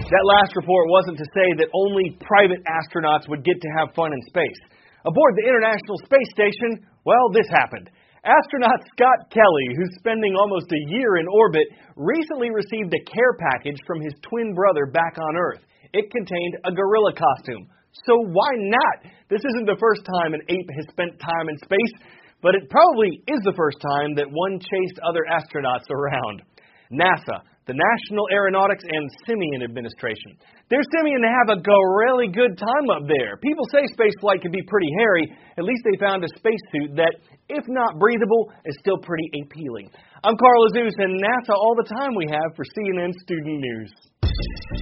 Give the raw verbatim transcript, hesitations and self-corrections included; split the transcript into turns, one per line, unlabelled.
That last report wasn't to say that only private astronauts would get to have fun in space. Aboard the International Space Station, well, this happened. Astronaut Scott Kelly, who's spending almost a year in orbit, recently received a care package from his twin brother back on Earth. It contained a gorilla costume. So why not? This isn't the first time an ape has spent time in space, but it probably is the first time that one chased other astronauts around. NASA, the National Aeronautics and Simian Administration. They're simian to have a go really good time up there. People say spaceflight can be pretty hairy. At least they found a spacesuit that, if not breathable, is still pretty appealing. I'm Carl Azuz, and NASA all the time we have for C N N Student News.